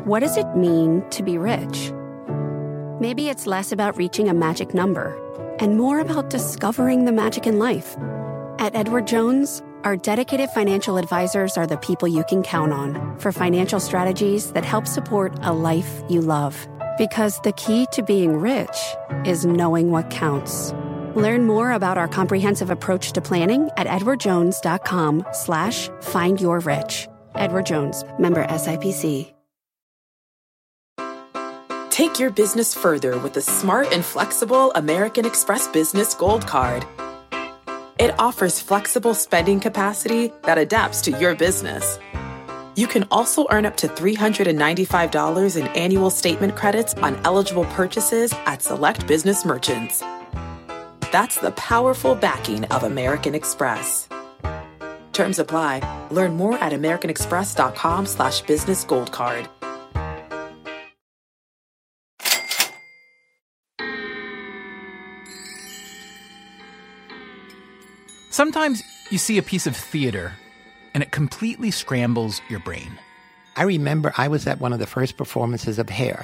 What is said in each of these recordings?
what does it mean to be rich? Maybe it's less about reaching a magic number and more about discovering the magic in life. At Edward Jones, our dedicated financial advisors are the people you can count on for financial strategies that help support a life you love. Because the key to being rich is knowing what counts. Learn more about our comprehensive approach to planning at edwardjones.com/findyourrich. Edward Jones, member SIPC. Take your business further with the smart and flexible American Express Business Gold Card. It offers flexible spending capacity that adapts to your business. You can also earn up to $395 in annual statement credits on eligible purchases at select business merchants. That's the powerful backing of American Express. Terms apply. Learn more at americanexpress.com/business gold card. Sometimes you see a piece of theater and it completely scrambles your brain. I remember I was at one of the first performances of Hair.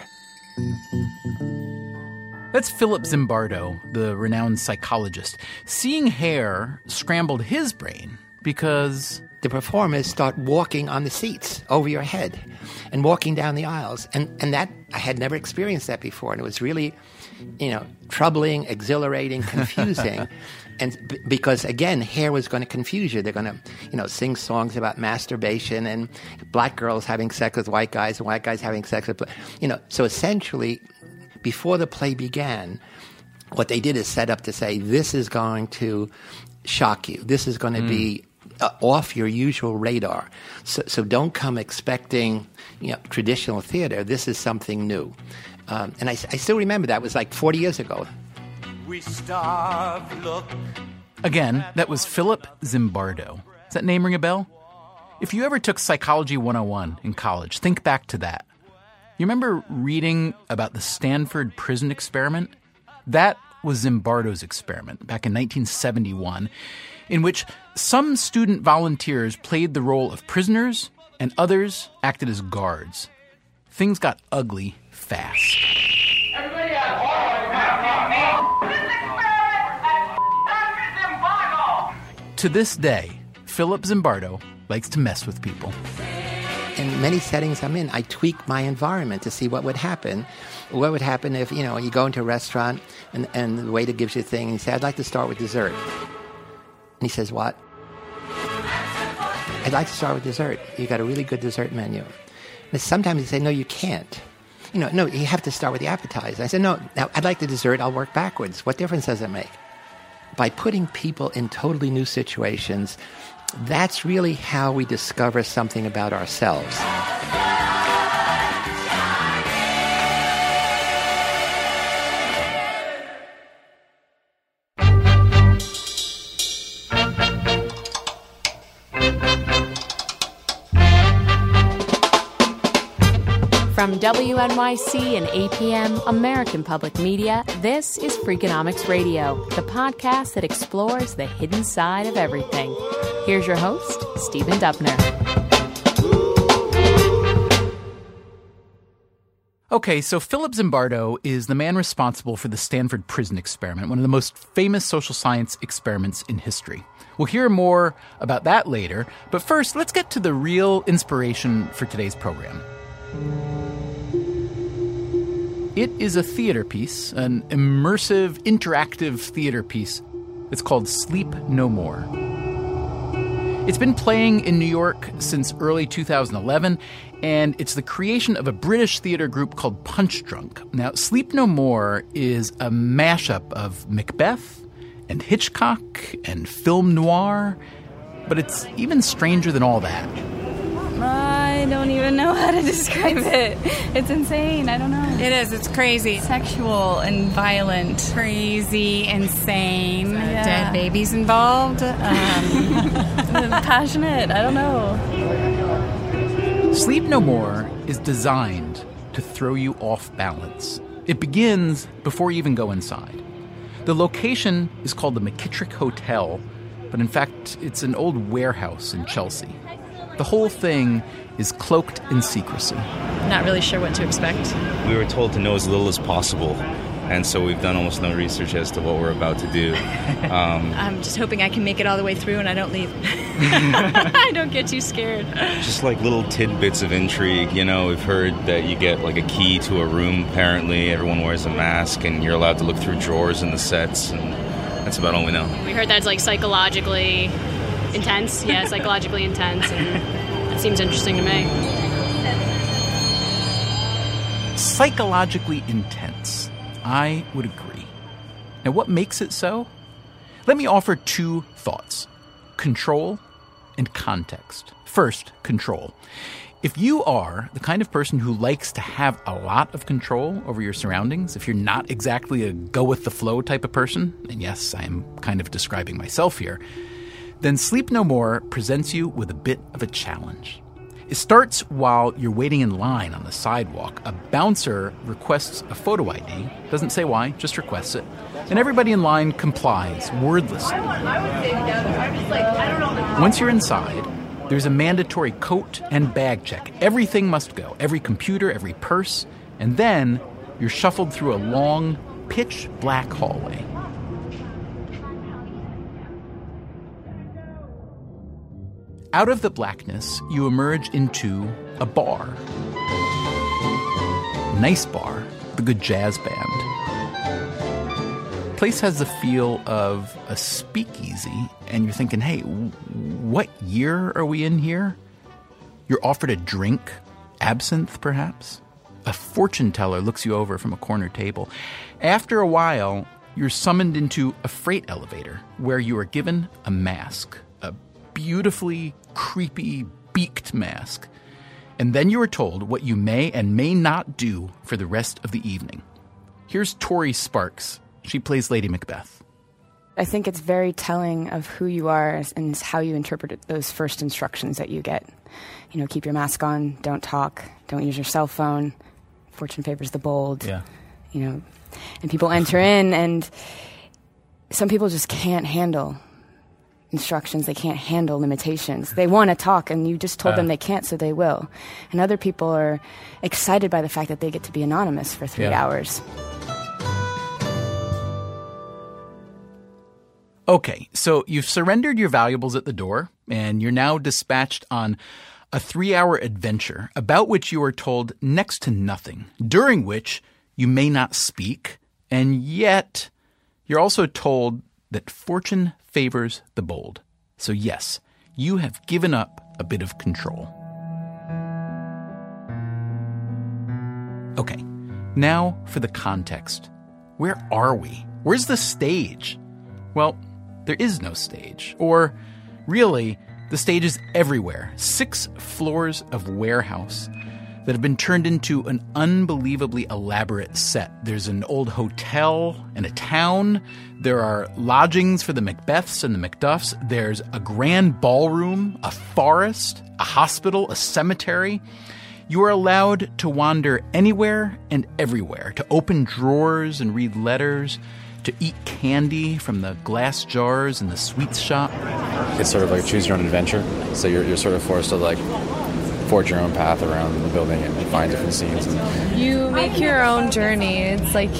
That's Philip Zimbardo, the renowned psychologist. Seeing Hair scrambled his brain because the performers start walking on the seats over your head and walking down the aisles. And that, I had never experienced that before. And it was really, troubling, exhilarating, confusing. And because, again, Hair was going to confuse you. They're going to, sing songs about masturbation and black girls having sex with white guys and white guys having sex with, So essentially, before the play began, what they did is set up to say, this is going to shock you. This is going to be off your usual radar. So don't come expecting, traditional theater. This is something new. And I still remember that. It was like 40 years ago. We starve, look. Again, that was Philip Zimbardo. Does that name ring a bell? If you ever took Psychology 101 in college, think back to that. You remember reading about the Stanford prison experiment? That was Zimbardo's experiment back in 1971, in which some student volunteers played the role of prisoners and others acted as guards. Things got ugly fast. To this day, Philip Zimbardo likes to mess with people. In many settings I'm in, I tweak my environment to see what would happen. What would happen if, you go into a restaurant and the waiter gives you a thing and you say, I'd like to start with dessert. And he says, what? I'd like to start with dessert. You got a really good dessert menu. And sometimes you say, no, you can't. No, you have to start with the appetizer. I said, no, now I'd like the dessert. I'll work backwards. What difference does it make? By putting people in totally new situations, that's really how we discover something about ourselves. From WNYC and APM, American Public Media, this is Freakonomics Radio, the podcast that explores the hidden side of everything. Here's your host, Stephen Dubner. Okay, so Philip Zimbardo is the man responsible for the Stanford prison experiment, one of the most famous social science experiments in history. We'll hear more about that later, but first, let's get to the real inspiration for today's program. It is a theater piece, an immersive, interactive theater piece. It's called Sleep No More. It's been playing in New York since early 2011, and it's the creation of a British theater group called Punch Drunk. Now, Sleep No More is a mashup of Macbeth and Hitchcock and film noir, but it's even stranger than all that. I don't even know how to describe it. It's insane. I don't know. It is. It's crazy. Sexual and violent. Crazy, insane. Dead babies involved. Passionate. I don't know. Sleep No More is designed to throw you off balance. It begins before you even go inside. The location is called the McKittrick Hotel, but in fact, it's an old warehouse in Chelsea. The whole thing is cloaked in secrecy. not really sure what to expect. We were told to know as little as possible, and so we've done almost no research as to what we're about to do. I'm just hoping I can make it all the way through and I don't leave. I don't get too scared. Just like little tidbits of intrigue. You know, we've heard that you get like a key to a room, apparently. Everyone wears a mask, and you're allowed to look through drawers in the sets, and that's about all we know. We heard that it's like psychologically intense. Yeah, psychologically intense, and it seems interesting to me. Psychologically intense. I would agree. Now, what makes it so? Let me offer two thoughts: control and context. First, control. If you are the kind of person who likes to have a lot of control over your surroundings, if you're not exactly a go-with-the-flow type of person, and yes, I am kind of describing myself here, then Sleep No More presents you with a bit of a challenge. It starts while you're waiting in line on the sidewalk. A bouncer requests a photo ID, doesn't say why, just requests it, and everybody in line complies wordlessly. Once you're inside, there's a mandatory coat and bag check. Everything must go, every computer, every purse, and then you're shuffled through a long, pitch-black hallway. Out of the blackness, you emerge into a bar. Nice bar, the good jazz band. Place has the feel of a speakeasy, and you're thinking, hey, what year are we in here? You're offered a drink, absinthe perhaps? A fortune teller looks you over from a corner table. After a while, you're summoned into a freight elevator where you are given a mask, a beautifully creepy, beaked mask. And then you are told what you may and may not do for the rest of the evening. Here's Tori Sparks. She plays Lady Macbeth. I think it's very telling of who you are and how you interpret those first instructions that you get. You know, keep your mask on, don't talk, don't use your cell phone, fortune favors the bold. Yeah. You know, and people enter in, and some people just can't handle instructions. They can't handle limitations. They want to talk, and you just told them they can't, so they will. And other people are excited by the fact that they get to be anonymous for 3 hours. Okay, so you've surrendered your valuables at the door, and you're now dispatched on a 3-hour adventure about which you are told next to nothing, during which you may not speak, and yet you're also told that fortune favors the bold. So yes, you have given up a bit of control. Okay, now for the context. Where are we? Where's the stage? Well, there is no stage. Or, really, the stage is everywhere. 6 floors of warehouse that have been turned into an unbelievably elaborate set. There's an old hotel and a town. There are lodgings for the Macbeths and the Macduffs. There's a grand ballroom, a forest, a hospital, a cemetery. You are allowed to wander anywhere and everywhere, to open drawers and read letters, to eat candy from the glass jars in the sweets shop. It's sort of like choose your own adventure. So you're sort of forced to like forge your own path around the building and find different scenes. You make your own journey. It's like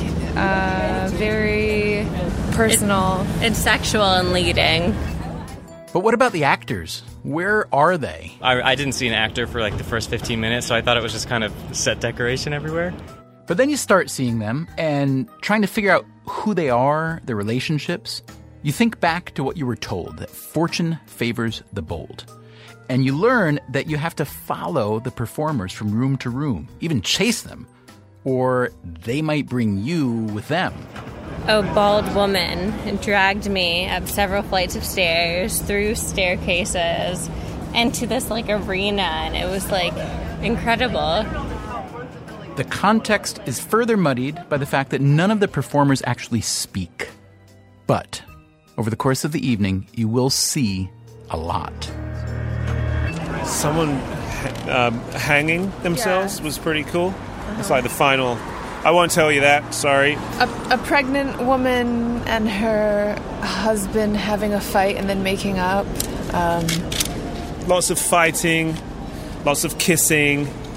very personal. It's sexual and leading. But what about the actors? Where are they? I didn't see an actor for like the first 15 minutes, so I thought it was just kind of set decoration everywhere. But then you start seeing them and trying to figure out who they are, their relationships. You think back to what you were told, that fortune favors the bold. And you learn that you have to follow the performers from room to room, even chase them, or they might bring you with them. A bald woman dragged me up several flights of stairs, through staircases, into this like arena, and it was like incredible. The context is further muddied by the fact that none of the performers actually speak. But over the course of the evening, you will see a lot. Someone hanging themselves was pretty cool. It's like the final. I won't tell you that, sorry. A pregnant woman and her husband having a fight and then making up. Lots of fighting, lots of kissing.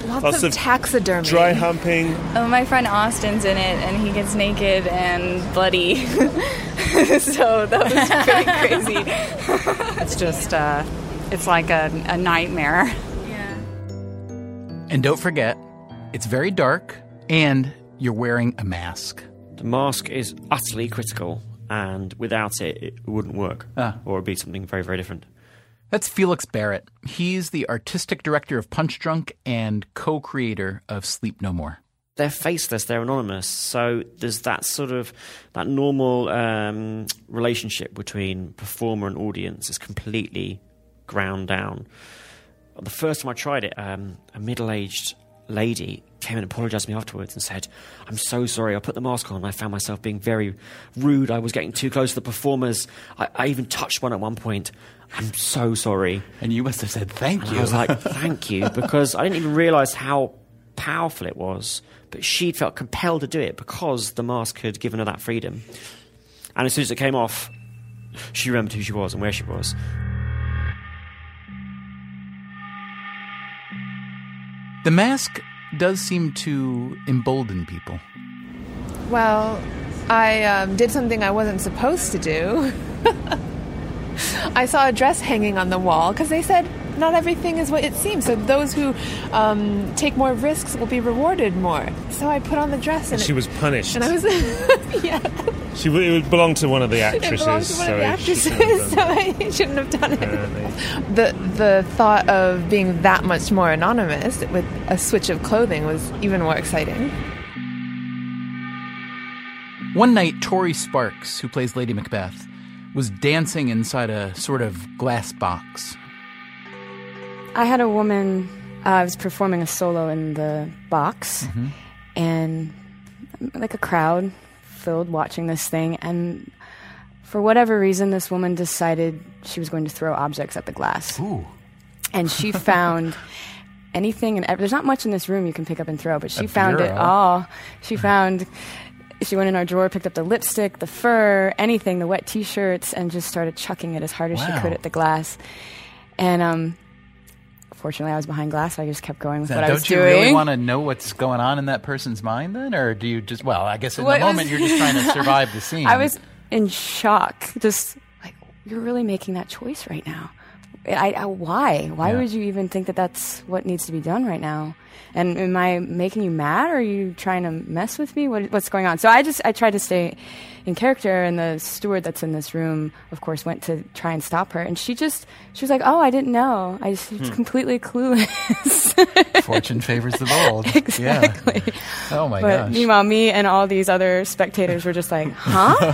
Lots of taxidermy. Dry humping. Oh, my friend Austin's in it, and he gets naked and bloody. So that was pretty crazy. It's just, it's like a nightmare. Yeah. And don't forget, it's very dark, and you're wearing a mask. The mask is utterly critical, and without it, it wouldn't work. Or it would be something very, very different. That's Felix Barrett. He's the artistic director of Punch Drunk and co-creator of Sleep No More. They're faceless, they're anonymous, so there's that sort of, that normal relationship between performer and audience is completely ground down. The first time I tried it, a middle-aged lady came and apologised to me afterwards and said, "I'm so sorry, I put the mask on and I found myself being very rude. I was getting too close to the performers. I even touched one at one point. I'm so sorry." And you must have said, "Thank you." I was like, "Thank you," because I didn't even realise how powerful it was, but she'd felt compelled to do it because the mask had given her that freedom. And as soon as it came off, she remembered who she was and where she was. The mask does seem to embolden people. Well, I did something I wasn't supposed to do. I saw a dress hanging on the wall because they said not everything is what it seems. So those who take more risks will be rewarded more. So I put on the dress, and she was punished. And I was, yeah. It belonged to one of the actresses. It belonged to one of the actresses, so I shouldn't have done it. The thought of being that much more anonymous with a switch of clothing was even more exciting. One night, Tori Sparks, who plays Lady Macbeth, was dancing inside a sort of glass box. I had a woman, I was performing a solo in the box, and like a crowd filled watching this thing, and for whatever reason, this woman decided she was going to throw objects at the glass. Ooh. And she found anything, and there's not much in this room you can pick up and throw, but she A found bureau. it all. She went in our drawer, picked up the lipstick, the fur, anything, the wet T-shirts, and just started chucking it as hard as she could at the glass. And fortunately, I was behind glass, so I just kept going with what I was doing. Don't you really want to know what's going on in that person's mind then? Or do you just, well, I guess in the moment you're just trying to survive the scene. I was in shock. Just like, you're really making that choice right now. Why? Why would you even think that that's what needs to be done right now? And am I making you mad, or are you trying to mess with me? What's going on? So I tried to stay in character, and the steward that's in this room, of course, went to try and stop her. And she was like, "Oh, I didn't know. I was completely clueless." Fortune favors the bold. Exactly. Yeah. Oh my but gosh. Meanwhile, me and all these other spectators were just like, "Huh?"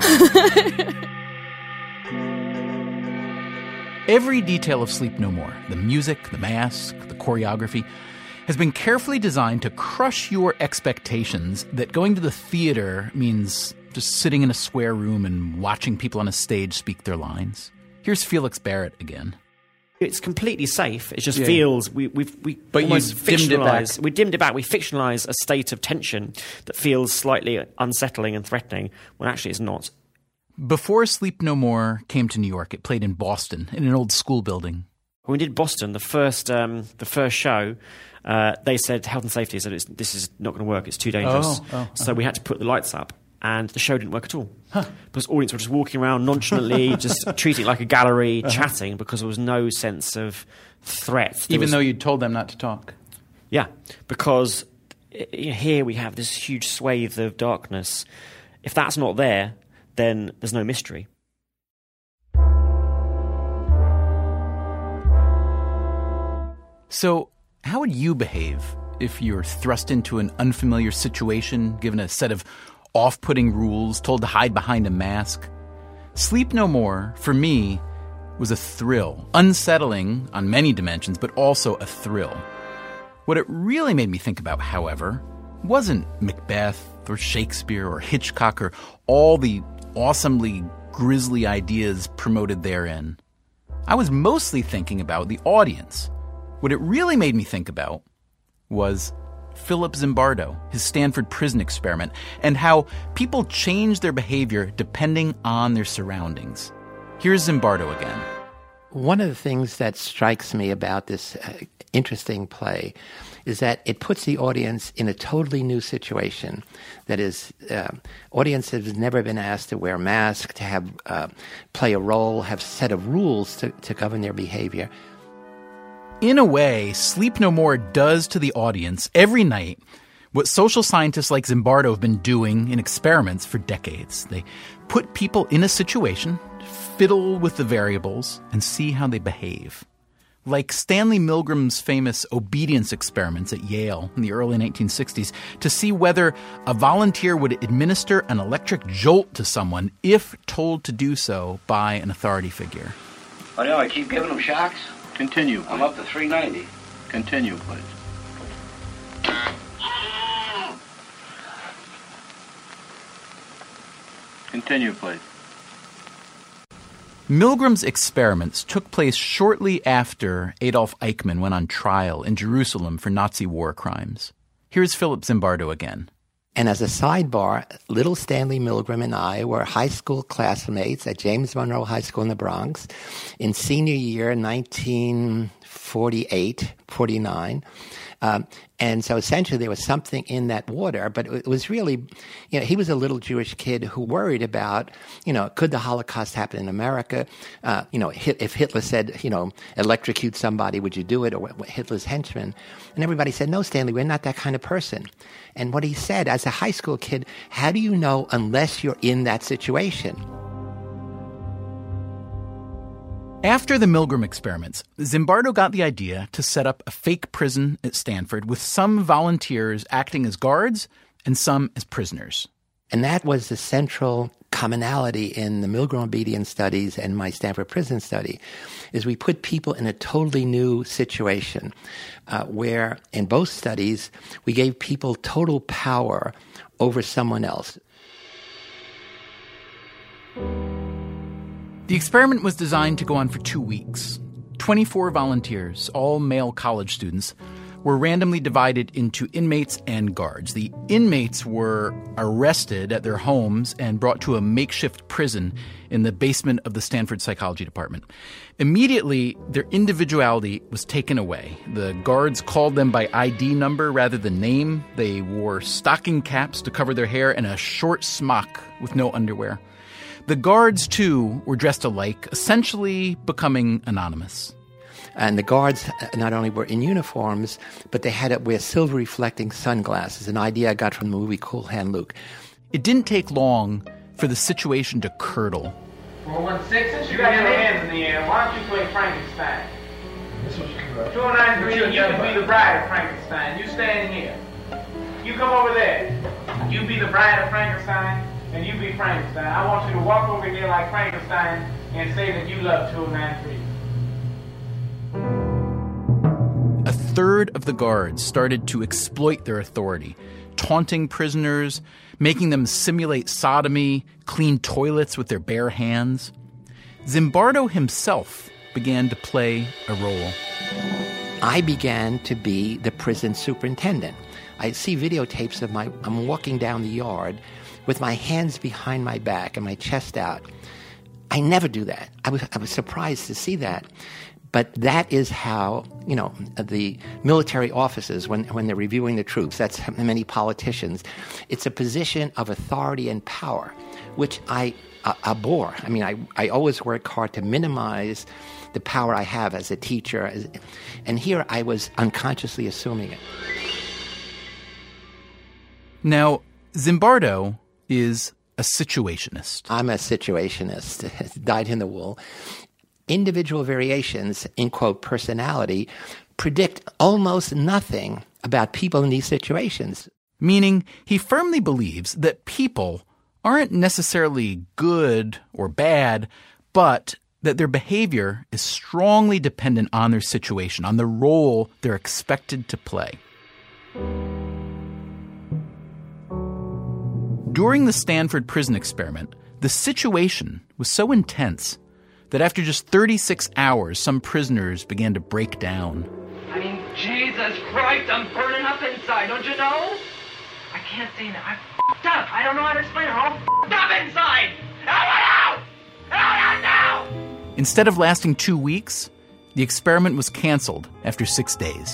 Every detail of Sleep No More, the music, the mask, the choreography, has been carefully designed to crush your expectations that going to the theater means just sitting in a square room and watching people on a stage speak their lines. Here's Felix Barrett again. It's completely safe. It just feels we But almost you dimmed it back. fictionalise. We dimmed it back. We fictionalise a state of tension that feels slightly unsettling and threatening when actually it's not. Before Sleep No More came to New York, it played in Boston, in an old school building. When we did Boston, the first show, they said health and safety said this is not going to work. It's too dangerous. So we had to put the lights up, and the show didn't work at all. Because audience were just walking around nonchalantly, just treating it like a gallery, chatting, because there was no sense of threat. Even though you'd told them not to talk. Yeah, because here we have this huge swathe of darkness. If that's not there, then there's no mystery. So, how would you behave if you're thrust into an unfamiliar situation, given a set of off-putting rules, told to hide behind a mask? Sleep No More, for me, was a thrill. Unsettling on many dimensions, but also a thrill. What it really made me think about, however, wasn't Macbeth or Shakespeare or Hitchcock or all the awesomely grisly ideas promoted therein. I was mostly thinking about the audience. What it really made me think about was Philip Zimbardo, his Stanford prison experiment, and how people change their behavior depending on their surroundings. Here's Zimbardo again. One of the things that strikes me about this interesting play is that it puts the audience in a totally new situation. That is, audience has never been asked to wear a mask, to have play a role, have a set of rules to govern their behavior. In a way, Sleep No More does to the audience every night what social scientists like Zimbardo have been doing in experiments for decades. They put people in a situation, fiddle with the variables, and see how they behave. Like Stanley Milgram's famous obedience experiments at Yale in the early 1960s to see whether a volunteer would administer an electric jolt to someone if told to do so by an authority figure. Oh, no, I keep giving them shocks. Continue, please. I'm up to 390. Continue, please. Continue, please. Milgram's experiments took place shortly after Adolf Eichmann went on trial in Jerusalem for Nazi war crimes. Here's Philip Zimbardo again. And as a sidebar, little Stanley Milgram and I were high school classmates at James Monroe High School in the Bronx in senior year 1948, 49. And so essentially there was something in that water, but it was really, he was a little Jewish kid who worried about, could the Holocaust happen in America? If Hitler said, electrocute somebody, would you do it? Or Hitler's henchmen. And everybody said, no, Stanley, we're not that kind of person. And what he said, as a high school kid, how do you know unless you're in that situation? After the Milgram experiments, Zimbardo got the idea to set up a fake prison at Stanford with some volunteers acting as guards and some as prisoners. And that was the central commonality in the Milgram obedience studies and my Stanford prison study, is we put people in a totally new situation where, in both studies, we gave people total power over someone else. The experiment was designed to go on for 2 weeks. 24 volunteers, all male college students, were randomly divided into inmates and guards. The inmates were arrested at their homes and brought to a makeshift prison in the basement of the Stanford Psychology Department. Immediately, their individuality was taken away. The guards called them by ID number rather than name. They wore stocking caps to cover their hair and a short smock with no underwear. The guards, too, were dressed alike, essentially becoming anonymous. And the guards not only were in uniforms, but they had to wear silver-reflecting sunglasses, an idea I got from the movie Cool Hand Luke. It didn't take long for the situation to curdle. 416, you got your hands in the air. Why don't you play Frankenstein? 293, you can be the bride of Frankenstein. You stand here. You come over there. You be the bride of Frankenstein. And you be Frankenstein. I want you to walk over here like Frankenstein and say that you love 293. A third of the guards started to exploit their authority, taunting prisoners, making them simulate sodomy, clean toilets with their bare hands. Zimbardo himself began to play a role. I began to be the prison superintendent. I see videotapes of I'm walking down the yard with my hands behind my back and my chest out. I never do that. I was surprised to see that. But that is how, the military officers, when they're reviewing the troops, that's many politicians, it's a position of authority and power, which I abhor. I mean, I always work hard to minimize the power I have as a teacher. And here I was unconsciously assuming it. Now, Zimbardo is a situationist. I'm a situationist, dyed in the wool. Individual variations, in quote, personality, predict almost nothing about people in these situations. Meaning, he firmly believes that people aren't necessarily good or bad, but that their behavior is strongly dependent on their situation, on the role they're expected to play. During the Stanford prison experiment, the situation was so intense that after just 36 hours, some prisoners began to break down. I mean, Jesus Christ, I'm burning up inside, don't you know? I can't say that. I'm f***ed up. I don't know how to explain it. I'm all f***ed up inside. Out now! Instead of lasting 2 weeks, the experiment was canceled after 6 days.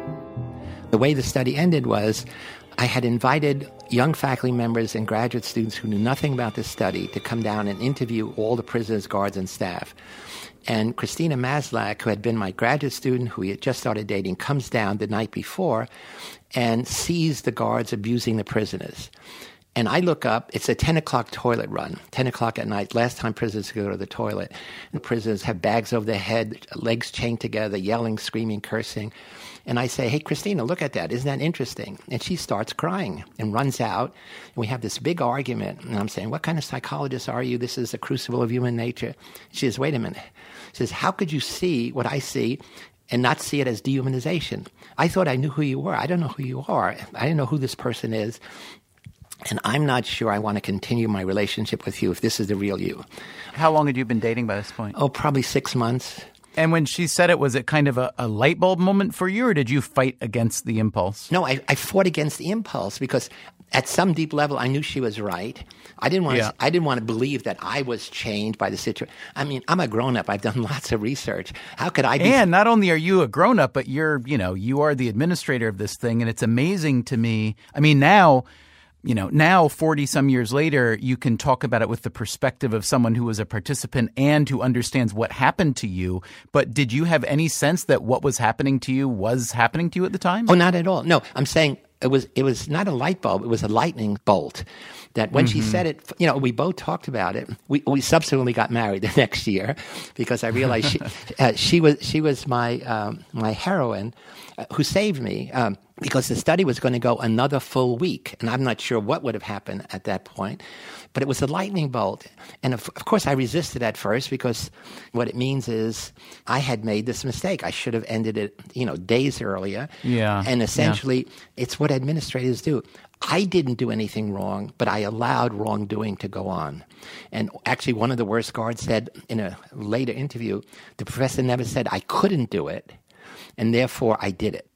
The way the study ended was I had invited young faculty members and graduate students who knew nothing about this study to come down and interview all the prisoners, guards, and staff. And Christina Maslach, who had been my graduate student, who we had just started dating, comes down the night before and sees the guards abusing the prisoners. And I look up, it's a 10 o'clock toilet run, 10 o'clock at night, last time prisoners could go to the toilet. The prisoners have bags over their head, legs chained together, yelling, screaming, cursing. And I say, hey, Christina, look at that. Isn't that interesting? And she starts crying and runs out. And we have this big argument. And I'm saying, what kind of psychologist are you? This is the crucible of human nature. She says, wait a minute. She says, how could you see what I see and not see it as dehumanization? I thought I knew who you were. I don't know who you are. I didn't know who this person is. And I'm not sure I want to continue my relationship with you if this is the real you. How long had you been dating by this point? Oh, probably 6 months. And when she said it, was it kind of a light bulb moment for you, or did you fight against the impulse? No, I fought against the impulse because at some deep level, I knew she was right. I didn't want to believe that I was changed by the situation. I mean, I'm a grown-up. I've done lots of research. How could I be? And not only are you a grown-up, but you are the administrator of this thing. And it's amazing to me. I mean, now 40-some years later, you can talk about it with the perspective of someone who was a participant and who understands what happened to you. But did you have any sense that what was happening to you was happening to you at the time? Oh, not at all. No, I'm saying it was not a light bulb. It was a lightning bolt. That when she said it, we both talked about it. We subsequently got married the next year because I realized she was my heroine who saved me. Because the study was going to go another full week, and I'm not sure what would have happened at that point. But it was a lightning bolt. And of course, I resisted at first because what it means is I had made this mistake. I should have ended it, days earlier. Yeah. And essentially, it's what administrators do. I didn't do anything wrong, but I allowed wrongdoing to go on. And actually, one of the worst guards said in a later interview, the professor never said I couldn't do it, and therefore I did it.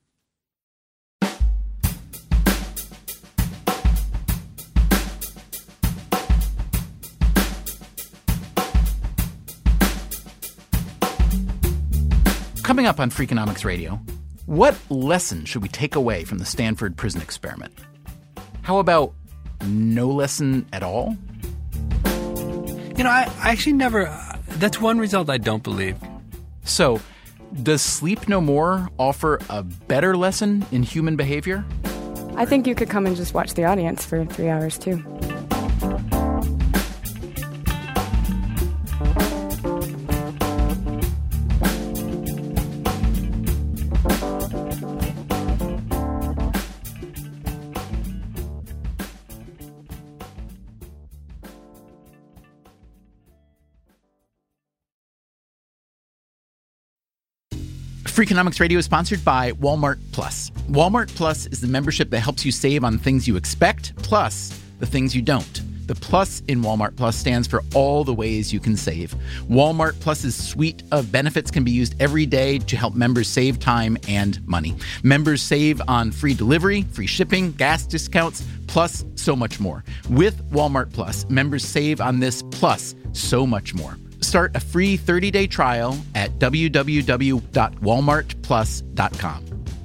Coming up on Freakonomics Radio, what lesson should we take away from the Stanford prison experiment? How about no lesson at all? I actually never... that's one result I don't believe. So, does Sleep No More offer a better lesson in human behavior? I think you could come and just watch the audience for 3 hours, too. Freakonomics Radio is sponsored by Walmart Plus. Walmart Plus is the membership that helps you save on things you expect, plus the things you don't. The plus in Walmart Plus stands for all the ways you can save. Walmart Plus's suite of benefits can be used every day to help members save time and money. Members save on free delivery, free shipping, gas discounts, plus so much more. With Walmart Plus, members save on this plus so much more. Start a free 30-day trial at www.walmartplus.com.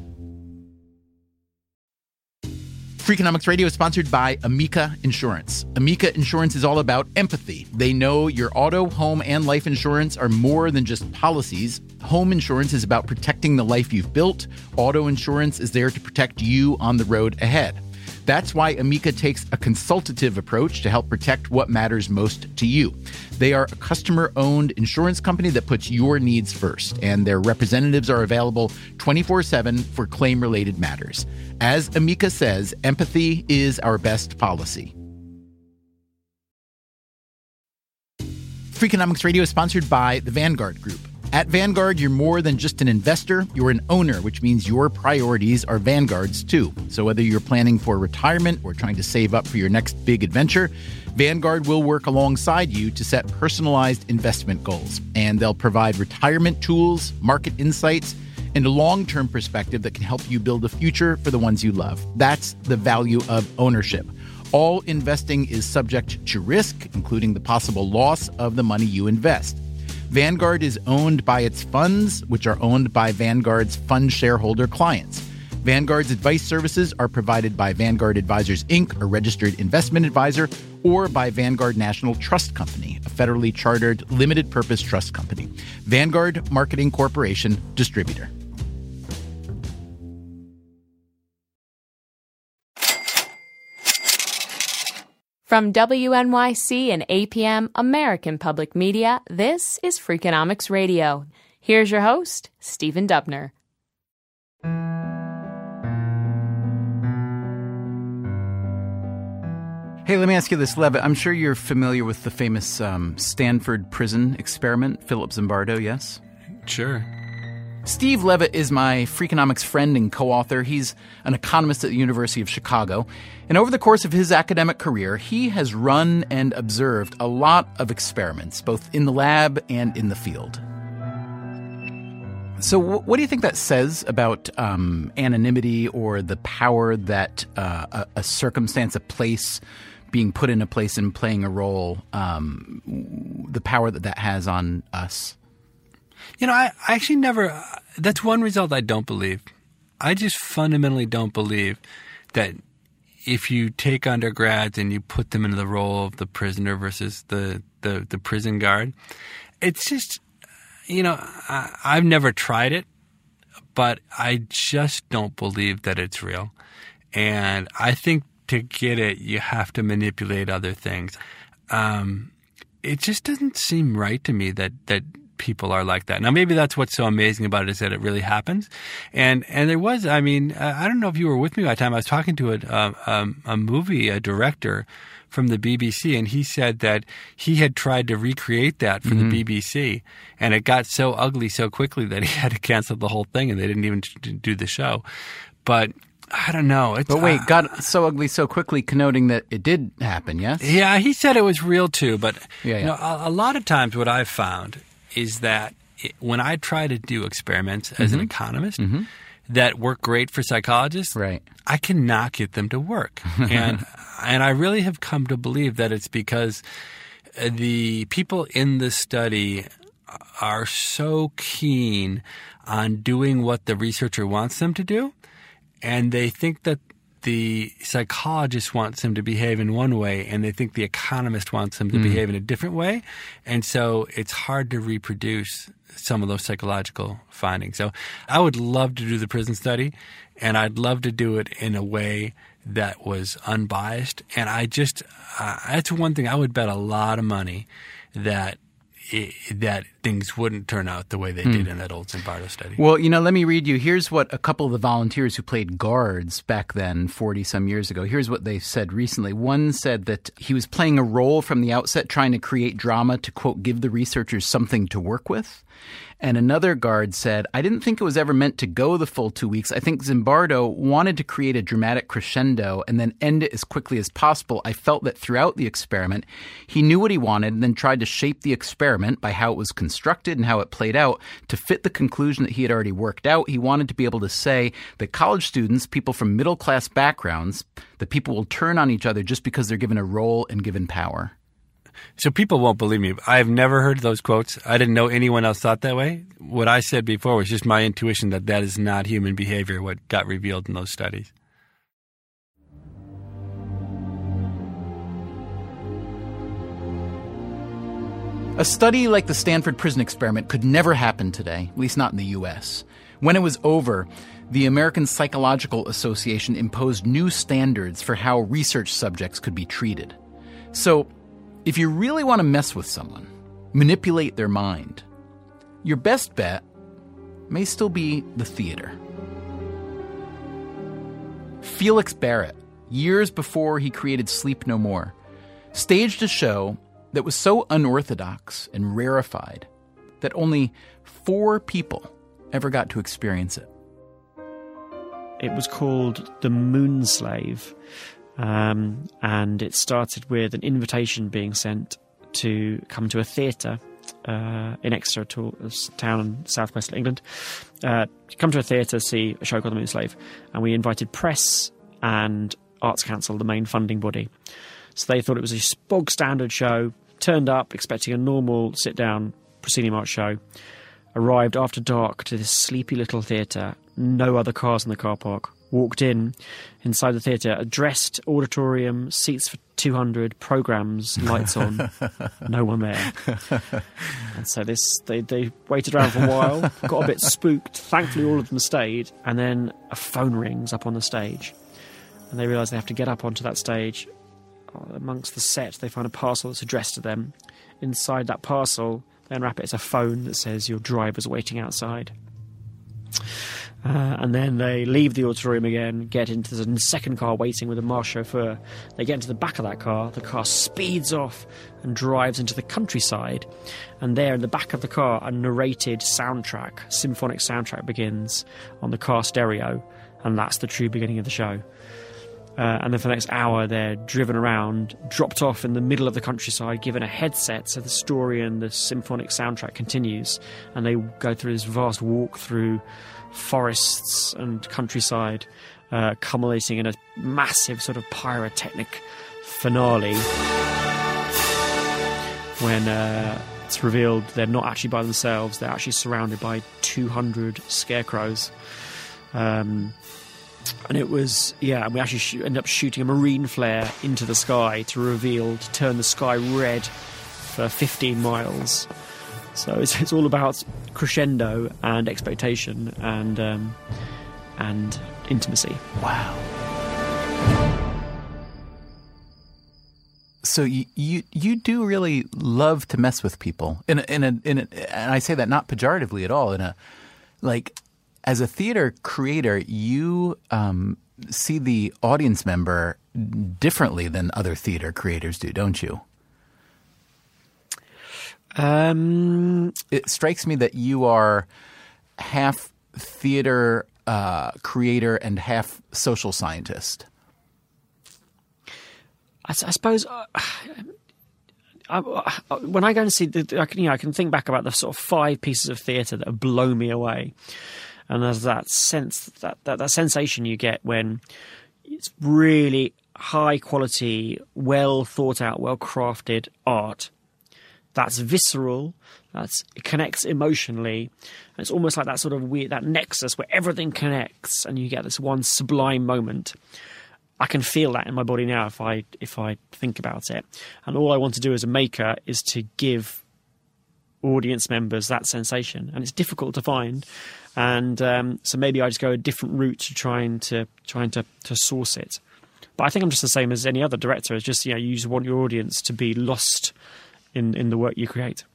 Freakonomics Radio is sponsored by Amica Insurance. Amica Insurance is all about empathy. They know your auto, home, and life insurance are more than just policies. Home insurance is about protecting the life you've built. Auto insurance is there to protect you on the road ahead. That's why Amica takes a consultative approach to help protect what matters most to you. They are a customer-owned insurance company that puts your needs first, and their representatives are available 24/7 for claim-related matters. As Amica says, empathy is our best policy. Freakonomics Radio is sponsored by the Vanguard Group. At Vanguard, you're more than just an investor, you're an owner, which means your priorities are Vanguard's too. So whether you're planning for retirement or trying to save up for your next big adventure, Vanguard will work alongside you to set personalized investment goals. And they'll provide retirement tools, market insights, and a long-term perspective that can help you build a future for the ones you love. That's the value of ownership. All investing is subject to risk, including the possible loss of the money you invest. Vanguard is owned by its funds, which are owned by Vanguard's fund shareholder clients. Vanguard's advice services are provided by Vanguard Advisors, Inc., a registered investment advisor, or by Vanguard National Trust Company, a federally chartered limited-purpose trust company. Vanguard Marketing Corporation, distributor. From WNYC and APM American Public Media, this is Freakonomics Radio. Here's your host, Stephen Dubner. Hey, let me ask you this, Levitt. I'm sure you're familiar with the famous Stanford prison experiment, Philip Zimbardo, yes? Sure. Steve Levitt is my Freakonomics friend and co-author. He's an economist at the University of Chicago. And over the course of his academic career, he has run and observed a lot of experiments, both in the lab and in the field. So what do you think that says about anonymity or the power that a circumstance, a place, being put in a place and playing a role, the power that has on us? You know, I actually never – that's one result I don't believe. I just fundamentally don't believe that if you take undergrads and you put them into the role of the prisoner versus the prison guard, it's just – you know, I've never tried it, but I just don't believe that it's real. And I think to get it, you have to manipulate other things. It just doesn't seem right to me that people are like that. Now, maybe that's what's so amazing about it, is that it really happens. And there was, I mean, I don't know if you were with me that time. I was talking to a director from the BBC, and he said that he had tried to recreate that for the BBC, and it got so ugly so quickly that he had to cancel the whole thing, and they didn't even do the show. But I don't know. But wait, got so ugly so quickly, connoting that it did happen, yes? Yeah, he said it was real too. But yeah. You know, a lot of times what I've found is that when I try to do experiments as an economist that work great for psychologists, right, I cannot get them to work. And I really have come to believe that it's because the people in the study are so keen on doing what the researcher wants them to do, and they think that the psychologist wants them to behave in one way, and they think the economist wants them to behave in a different way. And so it's hard to reproduce some of those psychological findings. So I would love to do the prison study, and I'd love to do it in a way that was unbiased. And I just that's one thing I would bet a lot of money that things wouldn't turn out the way they did in that old Zimbardo study. Well, you know, let me read you. Here's what a couple of the volunteers who played guards back then, 40-some years ago, here's what they said recently. One said that he was playing a role from the outset, trying to create drama to, quote, give the researchers something to work with. And another guard said, I didn't think it was ever meant to go the full 2 weeks. I think Zimbardo wanted to create a dramatic crescendo and then end it as quickly as possible. I felt that throughout the experiment, he knew what he wanted and then tried to shape the experiment by how it was constructed and how it played out to fit the conclusion that he had already worked out. He wanted to be able to say that college students, people from middle-class backgrounds, that people will turn on each other just because they're given a role and given power. So people won't believe me. I've never heard those quotes. I didn't know anyone else thought that way. What I said before was just my intuition that that is not human behavior, what got revealed in those studies. A study like the Stanford prison experiment could never happen today, at least not in the U.S. When it was over, the American Psychological Association imposed new standards for how research subjects could be treated. So, if you really want to mess with someone, manipulate their mind, your best bet may still be the theater. Felix Barrett, years before he created Sleep No More, staged a show that was so unorthodox and rarefied that only 4 people ever got to experience it. It was called The Moon Slave. And it started with an invitation being sent to come to a theatre in Exeter, a town in southwest England. Come to a theatre, see a show called The Moon Slave. And we invited press and Arts Council, the main funding body. So they thought it was a bog standard show, turned up expecting a normal sit-down proscenium show, arrived after dark to this sleepy little theatre, no other cars in the car park, walked inside the theatre, a dressed auditorium, seats for 200, programmes, lights on, no one there. And so they waited around for a while, got a bit spooked. Thankfully, all of them stayed, and then a phone rings up on the stage, and they realise they have to get up onto that stage. Amongst the set, they find a parcel that's addressed to them. Inside that parcel, they unwrap it. It's a phone that says your driver's waiting outside. And then they leave the auditorium again, get into the second car waiting with a masked chauffeur. They get into the back of that car. The car speeds off and drives into the countryside. And there in the back of the car, a narrated soundtrack, symphonic soundtrack begins on the car stereo. And that's the true beginning of the show. And then for the next hour, they're driven around, dropped off in the middle of the countryside, given a headset so the story and the symphonic soundtrack continues. And they go through this vast walk through forests and countryside, culminating in a massive sort of pyrotechnic finale when it's revealed they're not actually by themselves, they're actually surrounded by 200 scarecrows. And it was, we actually ended up shooting a marine flare into the sky to turn the sky red for 15 miles. So it's all about crescendo and expectation and intimacy. Wow. So you do really love to mess with people and I say that not pejoratively at all. As a theater creator, you see the audience member differently than other theater creators do, don't you? It strikes me that you are half theater creator and half social scientist. I suppose when I go and see, I can think back about the sort of 5 pieces of theatre that have blown me away, and there's that sense, that sensation you get when it's really high quality, well thought out, well crafted art. That's visceral, it connects emotionally. And it's almost like that sort of weird, that nexus where everything connects and you get this one sublime moment. I can feel that in my body now if I think about it. And all I want to do as a maker is to give audience members that sensation. And it's difficult to find. And so maybe I just go a different route to trying to source it. But I think I'm just the same as any other director. It's just, you just want your audience to be lost in the work you create.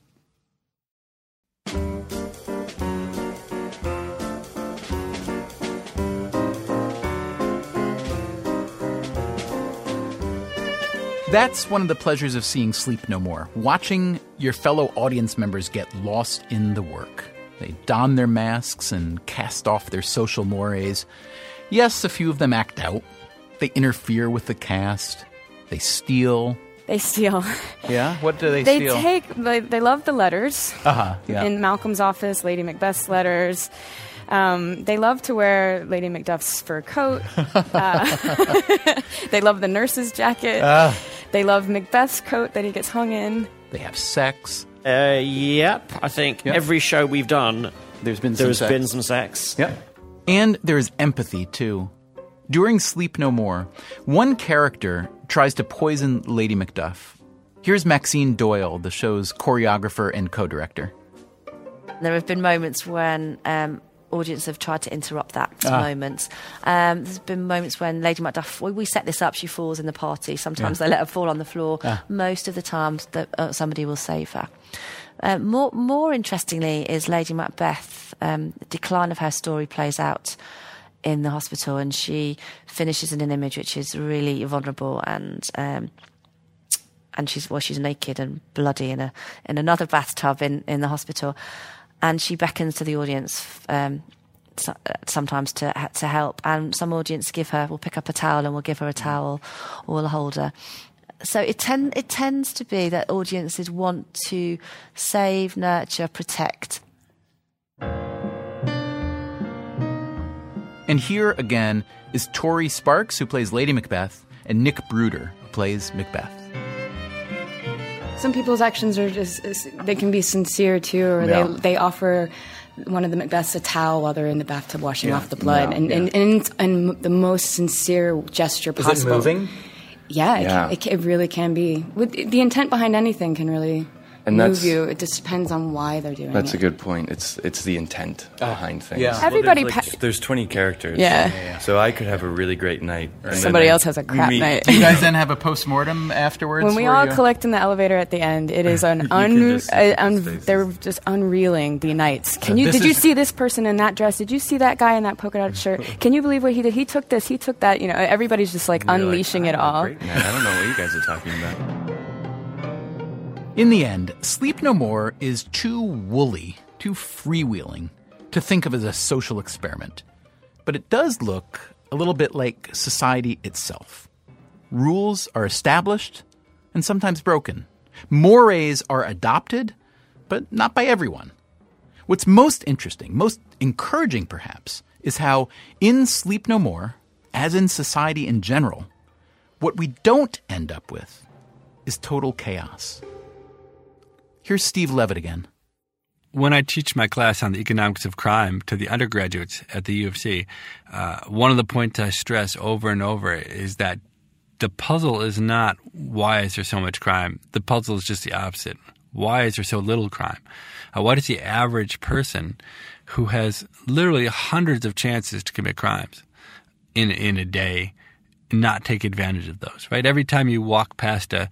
That's one of the pleasures of seeing Sleep No More, watching your fellow audience members get lost in the work. They don their masks and cast off their social mores. Yes, a few of them act out. They interfere with the cast. They steal. Yeah? What do they steal? They love the letters. Yeah. In Malcolm's office, Lady Macbeth's letters. They love to wear Lady Macduff's fur coat. They love the nurse's jacket. They love Macbeth's coat that he gets hung in. They have sex. Yep. I think every show we've done, there's been some sex. Yep. And there's empathy, too. During Sleep No More, one character tries to poison Lady Macduff. Here's Maxine Doyle, the show's choreographer and co-director. There have been moments when audience have tried to interrupt that moment. There's been moments when Lady Macduff, we set this up, she falls in the party. Sometimes they let her fall on the floor. Most of the times somebody will save her. More interestingly is Lady Macbeth. The decline of her story plays out in the hospital, and she finishes in an image which is really vulnerable, and she's naked and bloody in another bathtub in the hospital, and she beckons to the audience sometimes to help, and some audience will pick up a towel and will give her a towel or will hold her. So it tends to be that audiences want to save, nurture, protect. And here again is Tori Sparks, who plays Lady Macbeth, and Nick Bruder, who plays Macbeth. Some people's actions are they can be sincere too, or they offer one of the Macbeths a towel while they're in the bathtub washing off the blood, and the most sincere gesture possible. Is it moving? Yeah. It really can be. With the intent behind anything can really move you. It just depends on why they're doing it. That's a good point. It's the intent behind things. Yeah. Everybody. There's 20 characters. Yeah. So I could have a really great night. And somebody else has a crap night. Do you guys then have a post-mortem afterwards? When we all collect in the elevator at the end, it is they're just unreeling the nights. Did you see this person in that dress? Did you see that guy in that polka dot shirt? Can you believe what he did? He took this, he took that. Everybody's just unleashing it all. Great night. I don't know what you guys are talking about. In the end, Sleep No More is too woolly, too freewheeling to think of as a social experiment. But it does look a little bit like society itself. Rules are established and sometimes broken. Mores are adopted, but not by everyone. What's most interesting, most encouraging perhaps, is how in Sleep No More, as in society in general, what we don't end up with is total chaos. Here's Steve Levitt again. When I teach my class on the economics of crime to the undergraduates at the U of C, one of the points I stress over and over is that the puzzle is not why is there so much crime. The puzzle is just the opposite. Why is there so little crime? Why does the average person who has literally hundreds of chances to commit crimes in a day not take advantage of those, right? Every time you walk past a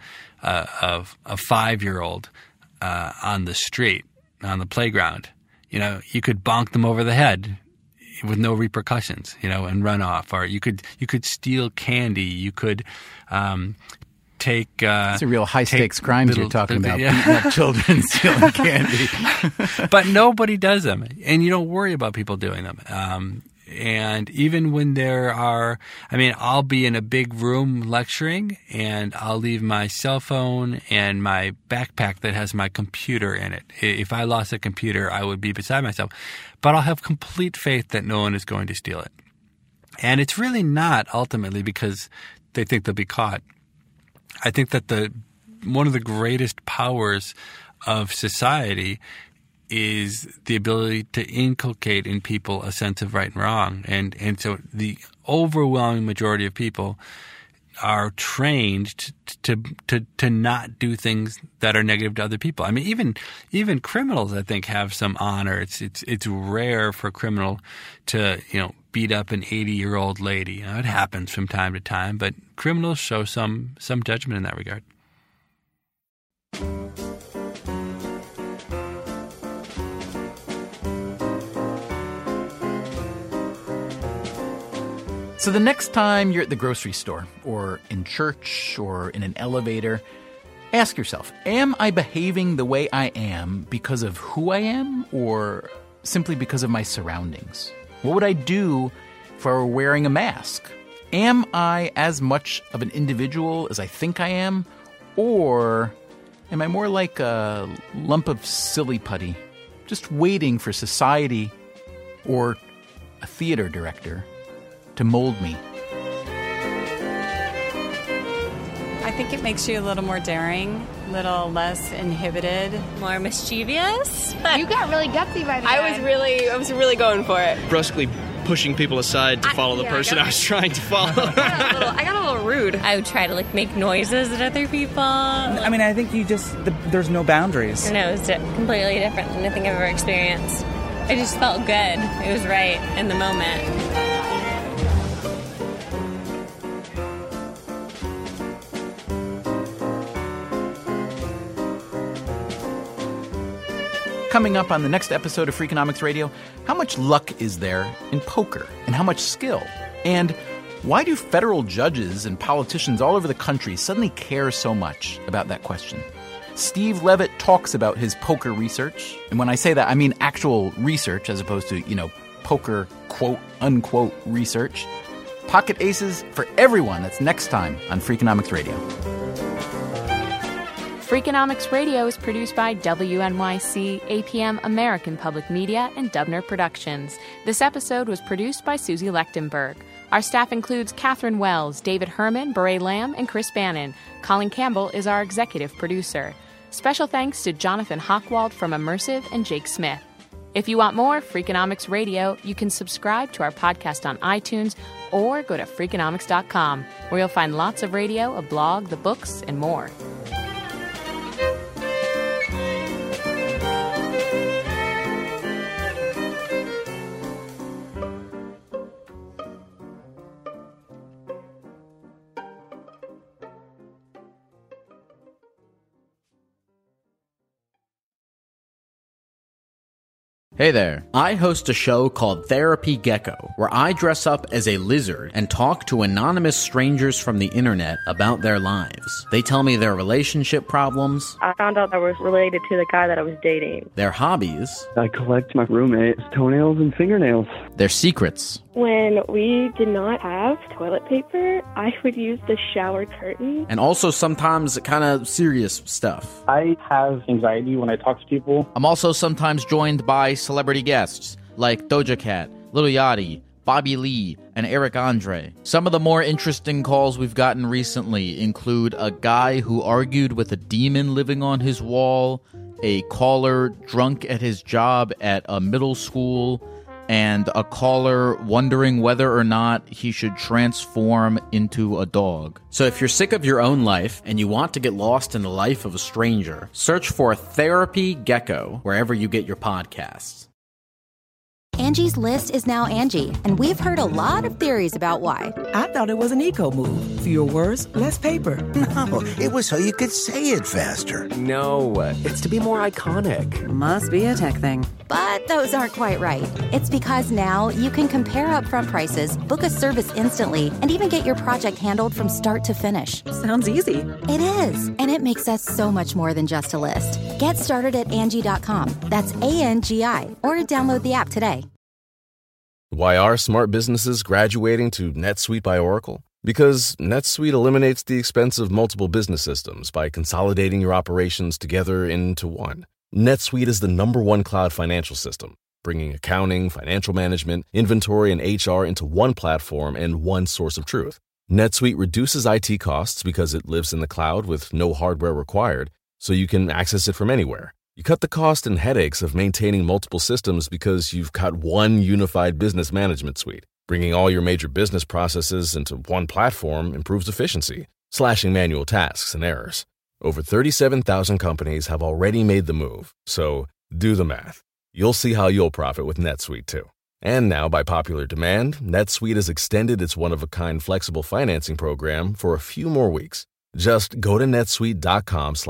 5-year-old on the street, on the playground, you could bonk them over the head with no repercussions, and run off. Or you could steal candy. You could take. It's a real high stakes crimes you're talking about. Beating up children, stealing candy. But nobody does them, and you don't worry about people doing them. And even when there are, I'll be in a big room lecturing and I'll leave my cell phone and my backpack that has my computer in it. If I lost a computer, I would be beside myself. But I'll have complete faith that no one is going to steal it. And it's really not ultimately because they think they'll be caught. I think that one of the greatest powers of society is the ability to inculcate in people a sense of right and wrong. And so the overwhelming majority of people are trained to not do things that are negative to other people. Even criminals, I think, have some honor. It's rare for a criminal to, beat up an 80-year-old lady. It happens from time to time, but criminals show some judgment in that regard. So the next time you're at the grocery store or in church or in an elevator, ask yourself, am I behaving the way I am because of who I am or simply because of my surroundings? What would I do if I were wearing a mask? Am I as much of an individual as I think I am, or am I more like a lump of silly putty, just waiting for society or a theater director to mold me? I think it makes you a little more daring, a little less inhibited, more mischievous. You got really gutsy by the end. I was really going for it. Brusquely pushing people aside to follow the person I was trying to follow. I got a little rude. I would try to make noises at other people. I think there's no boundaries. No, it was completely different than anything I've ever experienced. I just felt good. It was right in the moment. Coming up on the next episode of Freakonomics Radio, how much luck is there in poker and how much skill? And why do federal judges and politicians all over the country suddenly care so much about that question? Steve Levitt talks about his poker research. And when I say that, I mean actual research as opposed to, poker quote-unquote research. Pocket Aces for everyone. That's next time on Freakonomics Radio. Freakonomics Radio is produced by WNYC, APM American Public Media, and Dubner Productions. This episode was produced by Susie Lechtenberg. Our staff includes Catherine Wells, David Herman, Beret Lamb, and Chris Bannon. Colin Campbell is our executive producer. Special thanks to Jonathan Hockwald from Immersive and Jake Smith. If you want more Freakonomics Radio, you can subscribe to our podcast on iTunes or go to Freakonomics.com, where you'll find lots of radio, a blog, the books, and more. Hey there. I host a show called Therapy Gecko, where I dress up as a lizard and talk to anonymous strangers from the internet about their lives. They tell me their relationship problems. I found out I was related to the guy that I was dating. Their hobbies. I collect my roommate's toenails and fingernails. Their secrets. When we did not have toilet paper, I would use the shower curtain. And also sometimes kind of serious stuff. I have anxiety when I talk to people. I'm also sometimes joined by celebrity guests like Doja Cat, Lil Yachty, Bobby Lee, and Eric Andre. Some of the more interesting calls we've gotten recently include a guy who argued with a demon living on his wall, a caller drunk at his job at a middle school, and a caller wondering whether or not he should transform into a dog. So if you're sick of your own life and you want to get lost in the life of a stranger, search for Therapy Gecko wherever you get your podcasts. Angie's List is now Angie, and we've heard a lot of theories about why. I thought it was an eco move. Fewer words, less paper. No, it was so you could say it faster. No, it's to be more iconic. Must be a tech thing. But those aren't quite right. It's because now you can compare upfront prices, book a service instantly, and even get your project handled from start to finish. Sounds easy. It is, and it makes us so much more than just a list. Get started at Angie.com. That's ANGI, or download the app today. Why are smart businesses graduating to NetSuite by Oracle? Because NetSuite eliminates the expense of multiple business systems by consolidating your operations together into one. NetSuite is the #1 cloud financial system, bringing accounting, financial management, inventory, and HR into one platform and one source of truth. NetSuite reduces IT costs because it lives in the cloud with no hardware required, so you can access it from anywhere. You cut the cost and headaches of maintaining multiple systems because you've got one unified business management suite. Bringing all your major business processes into one platform improves efficiency, slashing manual tasks and errors. Over 37,000 companies have already made the move, so do the math. You'll see how you'll profit with NetSuite too. And now, by popular demand, NetSuite has extended its one-of-a-kind flexible financing program for a few more weeks. Just go to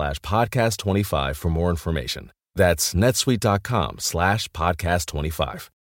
netsuite.com/podcast25 for more information. That's netsuite.com/podcast25.